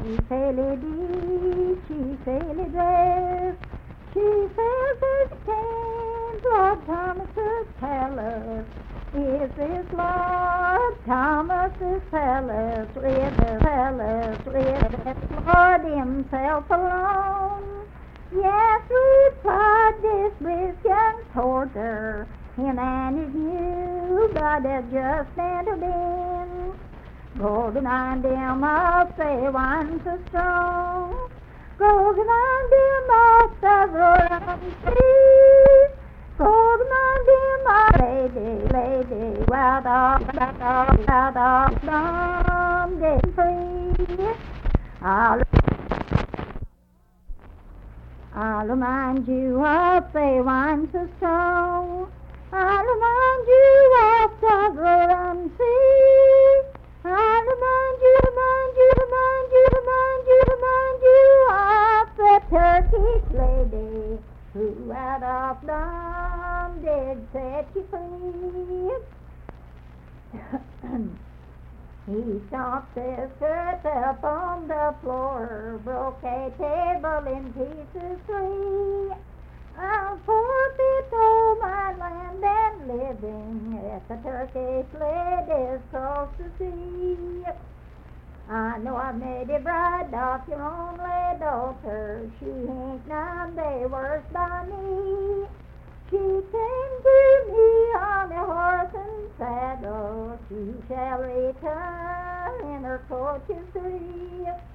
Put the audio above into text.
She fairly did, she fairly dressed. She says it came Lord Thomas's palace. Is this Lord Thomas's palace? With Lord himself alone? Yes, replied this brisk young porter. Him and his new bride have just entered in. Golden on them of fair wine so strong. Golden on them of the roaring sea. Golden on them of lady, wild off, dumb, dead free. I'll remind you of fair wine so strong. I'll remind you of the roaring sea. I'll remind you of the Turkish lady who out of Dom did set you free. He stomped his foot up on the floor, broke a table in pieces three. I'll forfeit all my land and living if the Turkish lady's cross the sea. I know I made a bride off your only daughter. She ain't none the worse by me. She came to me on a horse and saddle. She shall return in her coaches three.